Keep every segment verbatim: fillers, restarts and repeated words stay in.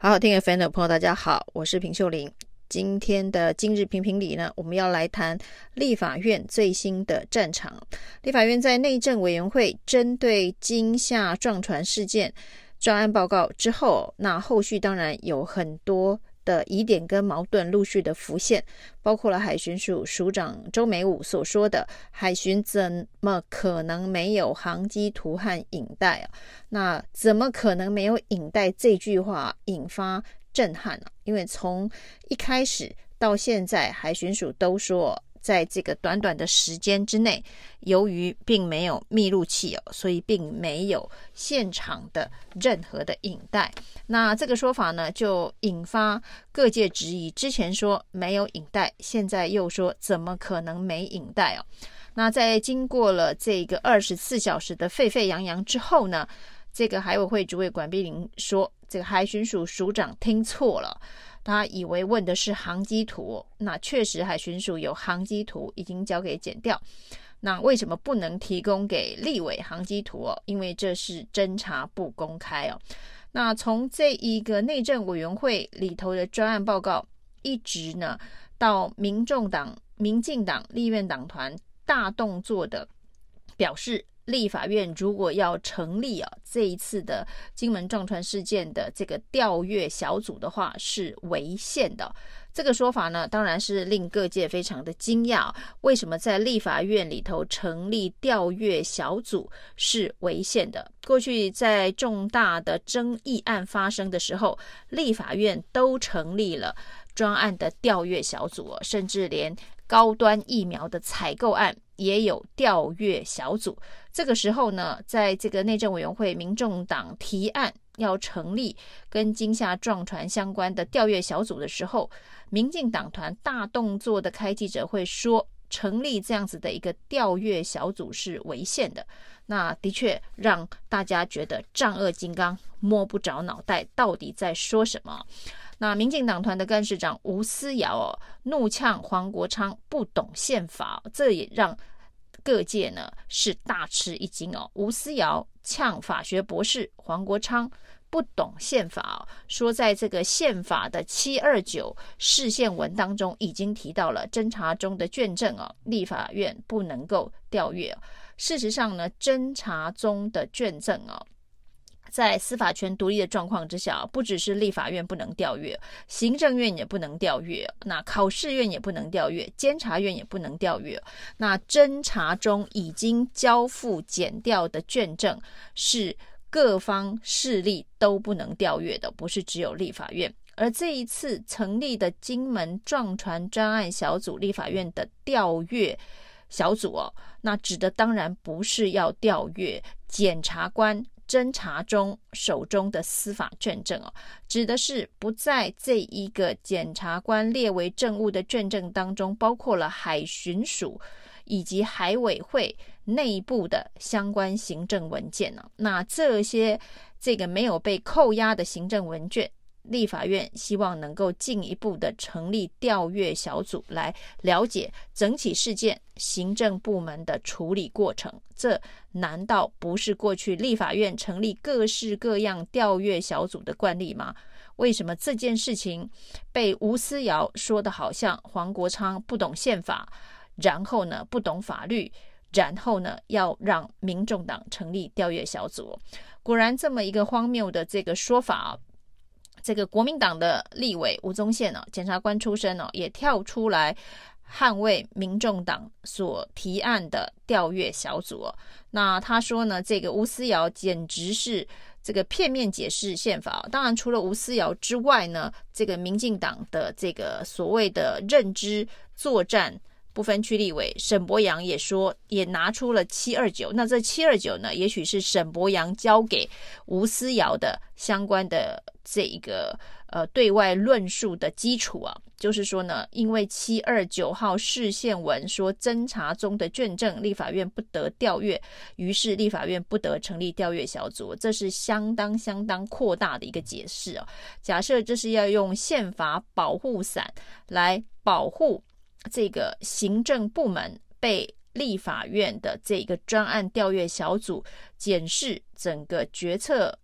好好听 F M 的朋友大家好，我是平秀玲。今天的今日评评理呢，我们要来谈立法院最新的战场。立法院在内政委员会针对金厦撞船事件专案报告之后，那后续当然有很多的疑点跟矛盾陆续的浮现，包括了海巡署署长周美武所说的海巡怎么可能没有航机图和影带啊？那怎么可能没有影带这句话引发震撼啊？因为从一开始到现在，海巡署都说在这个短短的时间之内，由于并没有密录器哦，所以并没有现场的任何的影带。那这个说法呢，就引发各界质疑。之前说没有影带，现在又说怎么可能没影带哦？那在经过了这个二十四小时的沸沸扬扬之后呢，这个海委会主委管碧玲说，这个海巡署署长听错了。他以为问的是航机图，那确实海巡署有航机图已经交给检调，那为什么不能提供给立委航机图哦？因为这是侦查不公开哦。那从这一个内政委员会里头的专案报告，一直呢到民众党、民进党立院党团大动作的表示，立法院如果要成立啊这一次的金门撞船事件的这个调阅小组的话，是违宪的。这个说法呢，当然是令各界非常的惊讶。为什么在立法院里头成立调阅小组是违宪的？过去在重大的争议案发生的时候，立法院都成立了专案的调阅小组，甚至连高端疫苗的采购案也有调阅小组。这个时候呢，在这个内政委员会民众党提案要成立跟金厦撞船相关的调阅小组的时候，民进党团大动作的开记者会说，成立这样子的一个调阅小组是违宪的。那的确让大家觉得丈二金刚摸不着脑袋，到底在说什么？那民进党团的干事长吴思瑶哦，怒呛黄国昌不懂宪法，这也让各界呢是大吃一惊哦。吴思瑶呛法学博士黄国昌不懂宪法哦，说在这个宪法的七二九释宪文当中已经提到了侦查中的卷证哦，立法院不能够调阅哦。事实上呢，侦查中的卷证哦，在司法权独立的状况之下，不只是立法院不能调阅，行政院也不能调阅，那考试院也不能调阅，监察院也不能调阅。那侦查中已经交付检调的卷证是各方势力都不能调阅的，不是只有立法院。而这一次成立的金门撞船专案小组，立法院的调阅小组哦，那指的当然不是要调阅检察官侦查中手中的司法卷证哦，指的是不在这一个检察官列为证物的卷证当中，包括了海巡署以及海委会内部的相关行政文件呢。那这些这个没有被扣押的行政文件，立法院希望能够进一步的成立调阅小组来了解整起事件行政部门的处理过程。这难道不是过去立法院成立各式各样调阅小组的惯例吗？为什么这件事情被吴思瑶说的好像黄国昌不懂宪法，然后呢不懂法律，然后呢要让民众党成立调阅小组？果然这么一个荒谬的这个说法，这个国民党的立委吴宗宪哦，检察官出身哦，也跳出来捍卫民众党所提案的调阅小组哦。那他说呢，这个吴思瑶简直是这个片面解释宪法。当然，除了吴思瑶之外呢，这个民进党的这个所谓的认知作战不分区立委沈伯洋也说，也拿出了七二九。那这七二九呢，也许是沈伯洋交给吴思瑶的相关的这一个呃对外论述的基础啊。就是说呢，因为七二九号释宪文说侦查中的卷证立法院不得调阅，于是立法院不得成立调阅小组，这是相当相当扩大的一个解释哦。假设这是要用宪法保护伞来保护这个行政部门被立法院的这个专案调阅小组检视整个决策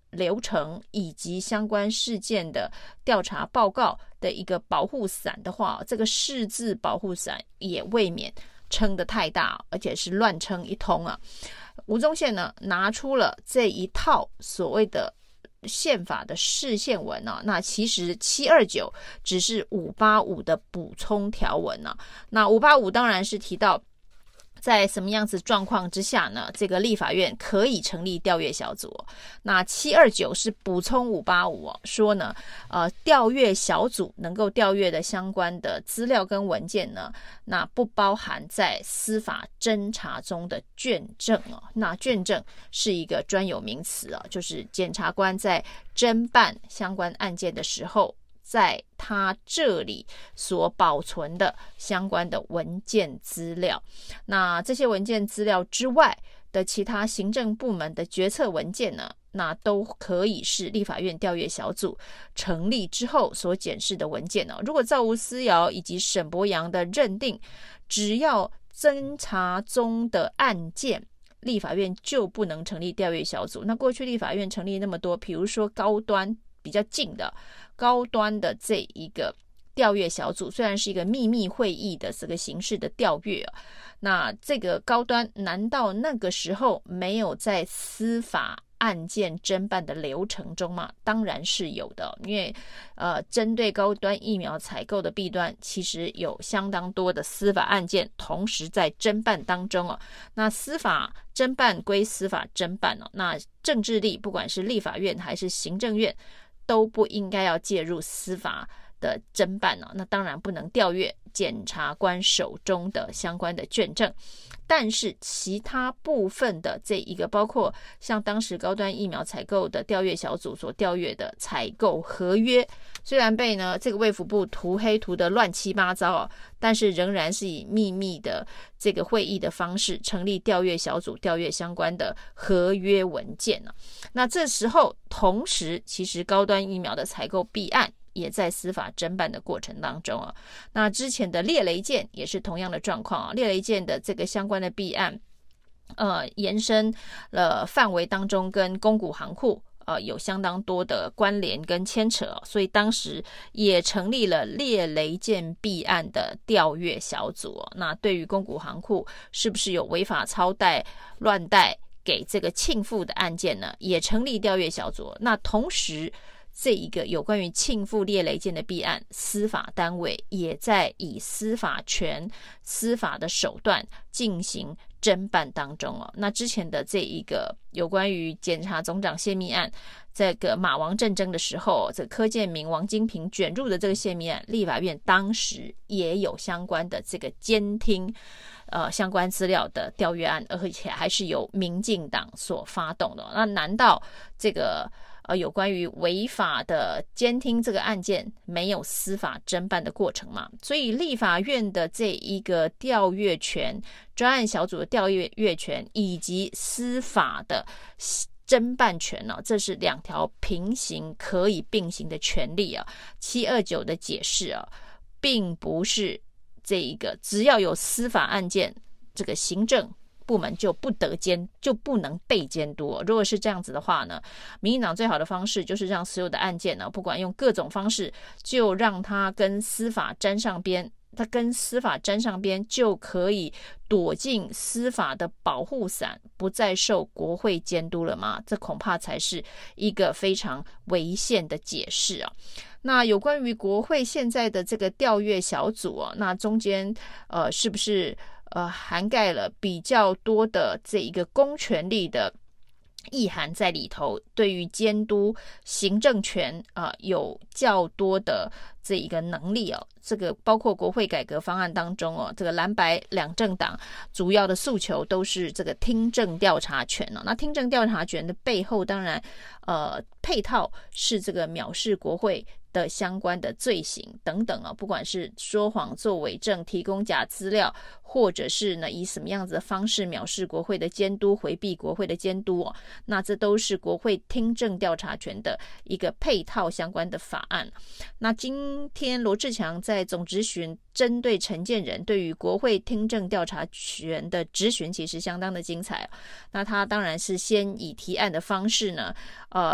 流程以及相关事件的调查报告的一个保护伞的话，这个释字保护伞也未免撑得太大，而且是乱撑一通啊。吴宗宪呢拿出了这一套所谓的宪法的释宪文啊，那其实七二九只是五八五的补充条文啊。那五八五当然是提到在什么样子状况之下呢，这个立法院可以成立调阅小组。那七二九是补充五八五、哦、说呢，呃，调阅小组能够调阅的相关的资料跟文件呢，那不包含在司法侦查中的卷证哦。那卷证是一个专有名词啊，就是检察官在侦办相关案件的时候，在他这里所保存的相关的文件资料。那这些文件资料之外的其他行政部门的决策文件呢，那都可以是立法院调阅小组成立之后所检视的文件呢。如果赵吴思瑶以及沈伯洋的认定，只要侦查中的案件，立法院就不能成立调阅小组。那过去立法院成立那么多，比如说高端比较近的高端的这一个调阅小组，虽然是一个秘密会议的这个形式的调阅、啊、那这个高端难道那个时候没有在司法案件侦办的流程中吗？当然是有的，因为呃，针对高端疫苗采购的弊端，其实有相当多的司法案件同时在侦办当中哦。那司法侦办归司法侦办哦，那政治力不管是立法院还是行政院，都不应该要介入司法的侦办哦。那当然不能调阅检察官手中的相关的卷证。但是其他部分的这一个，包括像当时高端疫苗采购的调阅小组所调阅的采购合约，虽然被呢这个卫福部涂黑涂得乱七八糟啊，但是仍然是以秘密的这个会议的方式成立调阅小组，调阅相关的合约文件啊。那这时候同时，其实高端疫苗的采购弊案也在司法侦办的过程当中啊。那之前的猎雷舰也是同样的状况啊，猎雷舰的这个相关的弊案，呃，延伸了范围当中跟公股行库呃有相当多的关联跟牵扯、哦，所以当时也成立了猎雷舰弊案的调阅小组、哦。那对于公股行库是不是有违法超贷、乱贷给这个庆富的案件呢，也成立调阅小组。那同时，这一个有关于庆富猎雷舰的弊案，司法单位也在以司法权、司法的手段进行侦办当中哦。那之前的这一个有关于检察总长泄密案，这个马王政争的时候，这个柯建铭、王金平卷入的这个泄密案，立法院当时也有相关的这个监听呃相关资料的调阅案，而且还是由民进党所发动的。那难道这个呃，有关于违法的监听这个案件没有司法侦办的过程嘛？所以立法院的这一个调阅权、专案小组的调阅权以及司法的侦办权呢、啊，这是两条平行可以并行的权利啊。七二九的解释啊，并不是这一个只要有司法案件，这个行政部门就不得监，就不能被监督。如果是这样子的话呢，民进党最好的方式就是让所有的案件呢，不管用各种方式，就让它跟司法沾上边。它跟司法沾上边，就可以躲进司法的保护伞，不再受国会监督了吗？这恐怕才是一个非常违宪的解释啊。那有关于国会现在的这个调阅小组啊，那中间呃是不是呃涵盖了比较多的这一个公权力的意涵在里头，对于监督行政权啊、呃、有较多的这一个能力哦。这个包括国会改革方案当中哦，这个蓝白两政党主要的诉求都是这个听证调查权哦。那听证调查权的背后，当然呃配套是这个藐视国会的相关的罪行等等啊、哦，不管是说谎、作伪证、提供假资料，或者是呢以什么样子的方式藐视国会的监督、回避国会的监督哦，那这都是国会听证调查权的一个配套相关的法案。那今天罗智强在总质询针对陈建仁对于国会听证调查权的质询，其实相当的精彩。那他当然是先以提案的方式呢，呃。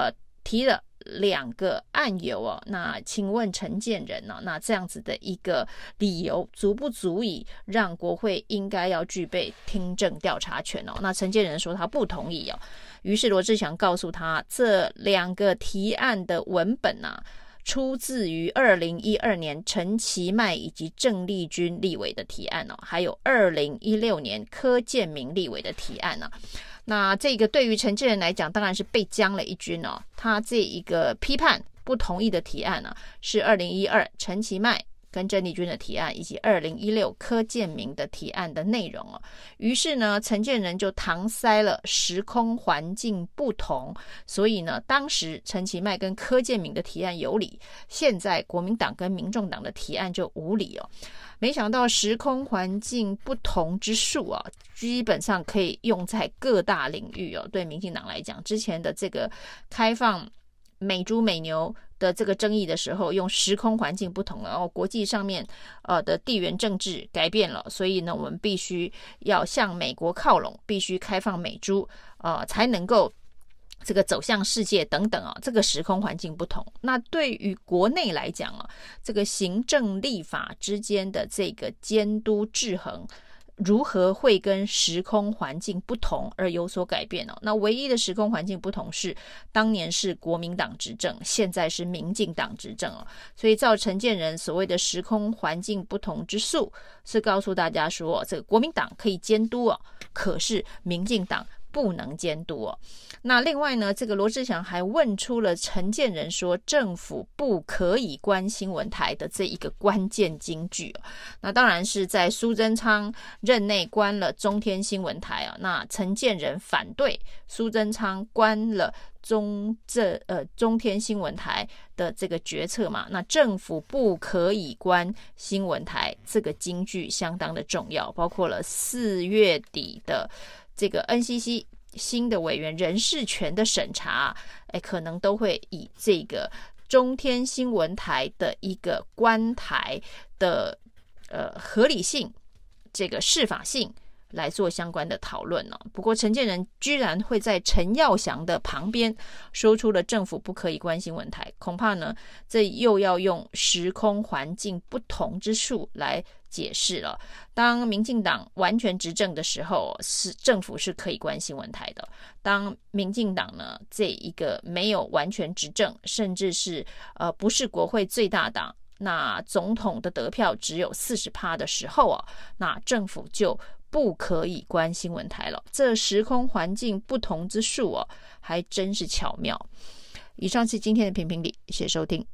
提了两个案由哦，那请问陈建仁呢、哦？那这样子的一个理由足不足以让国会应该要具备听证调查权哦？那陈建仁说他不同意哦，于是罗志祥告诉他，这两个提案的文本啊，出自于二零一二年陈其迈以及郑丽君立委的提案哦，还有二零一六年柯建铭立委的提案啊。那这个对于陈建仁来讲，当然是被将了一军哦。他这一个批判不同意的提案呢、啊，是二零一二陈其迈跟郑丽君的提案，以及二零一六柯建铭的提案的内容哦。于是呢，陈建仁就搪塞了时空环境不同，所以呢，当时陈其迈跟柯建铭的提案有理，现在国民党跟民众党的提案就无理哦。没想到时空环境不同之术啊，基本上可以用在各大领域哦。对民进党来讲，之前的这个开放美猪美牛的这个争议的时候，用时空环境不同了，然后国际上面呃的地缘政治改变了，所以呢，我们必须要向美国靠拢，必须开放美猪，呃，才能够这个走向世界等等啊，这个时空环境不同。那对于国内来讲啊，这个行政立法之间的这个监督制衡，如何会跟时空环境不同而有所改变呢？那唯一的时空环境不同是，当年是国民党执政，现在是民进党执政哦。所以照陈建仁所谓的时空环境不同之术，是告诉大家说，这个国民党可以监督哦，可是民进党不能监督哦。那另外呢，这个罗志祥还问出了陈建仁说政府不可以关新闻台的这一个关键金句哦。那当然是在苏贞昌任内关了中天新闻台啊，那陈建仁反对苏贞昌关了中这呃中天新闻台的这个决策嘛，那政府不可以关新闻台这个金句相当的重要，包括了四月底的这个 N C C 新的委员人事权的审查，哎，可能都会以这个中天新闻台的一个关台的呃合理性、这个适法性来做相关的讨论哦。不过陈建仁居然会在陈耀祥的旁边说出了政府不可以关新闻台，恐怕呢这又要用时空环境不同之术来解释了。当民进党完全执政的时候，是政府是可以关新闻台的。当民进党呢这一个没有完全执政，甚至是呃不是国会最大党，那总统的得票只有 百分之四十 的时候啊，那政府就不可以关新闻台了。这时空环境不同之术哦，还真是巧妙。以上是今天的评评理，谢谢收听。